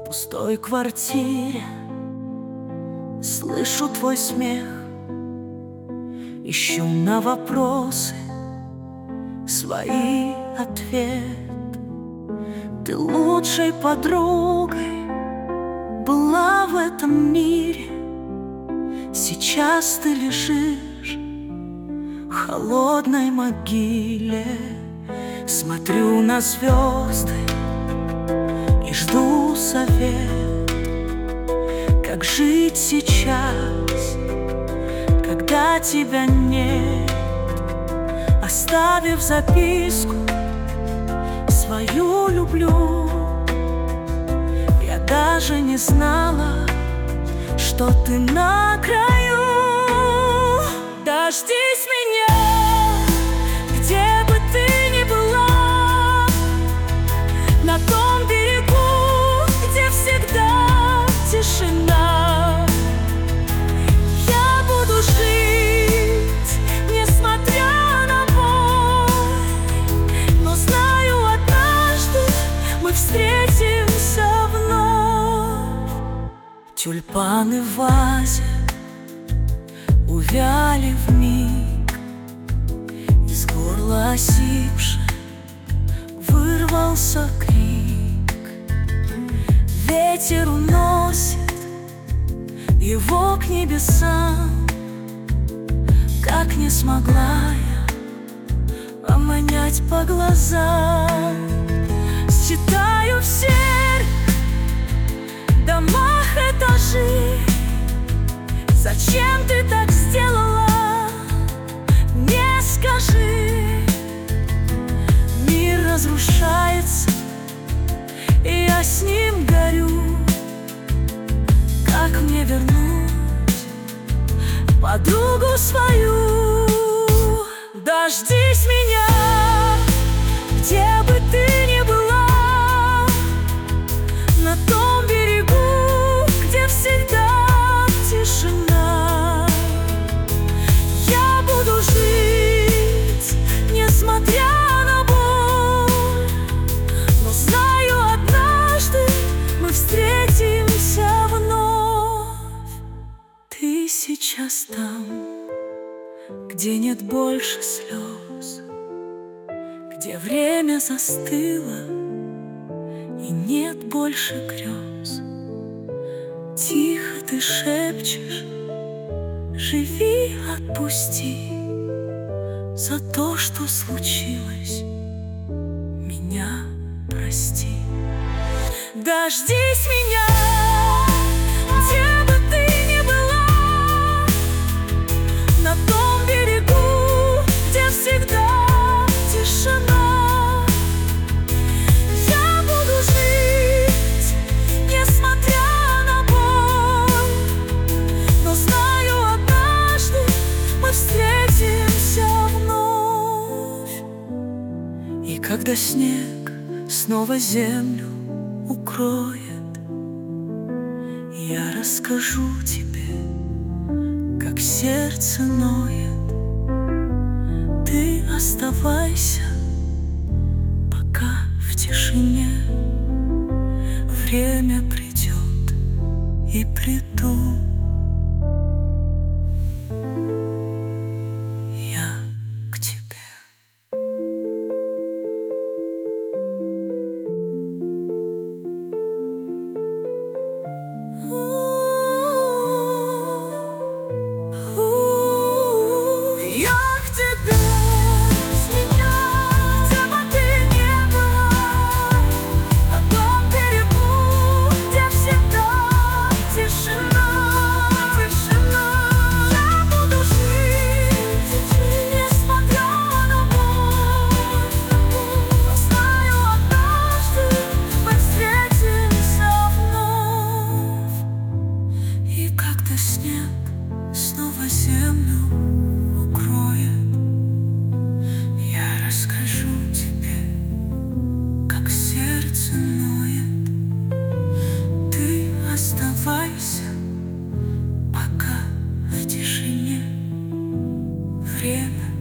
пустой квартире слышу твой смех, ищу на вопросы свои ответы. Ты лучшей подругой была в этом мире. Сейчас ты лежишь в холодной могиле. Смотрю на звезды и жду совет, как жить сейчас, когда тебя нет. Оставив записку свою люблю, я даже не знала, что ты на краю. Дождись меня, где бы ты ни была, на том берегу, где всегда тишина. Я буду жить, несмотря на боль, но знаю, однажды мы встретимся вновь. Тюльпаны в вазе увяли вмиг, из горла осипши вырвался крик. Ветер уносит его к небесам, как не смогла я обонять по глазам. Считаю в серых домах этажи. Зачем ты так сделала? Не скажи. Мир разрушается, и я с ним горю. Как мне вернуть подругу свою? Дождись меня, где бы ты ни была, на том берегу, где всегда тишина. Я буду жить, несмотря на боль, но знаю, однажды мы встретимся вновь. Ты сейчас там, где нет больше слез, где время застыло и нет больше грез. Тихо ты шепчешь: живи, отпусти. За то, что случилось, меня прости. Дождись меня, где бы ты ни была, на том берегу, где всегда тишина. Я буду жить, несмотря на боль, но знаю, однажды мы встретимся вновь. И когда снег снова землю укроет, я расскажу тебе, как сердце ноет. Ты оставайся пока в тишине. Время придет, и приду я к тебе. Снег снова землю укроет, я расскажу тебе, как сердце ноет. Ты оставайся пока в тишине. Время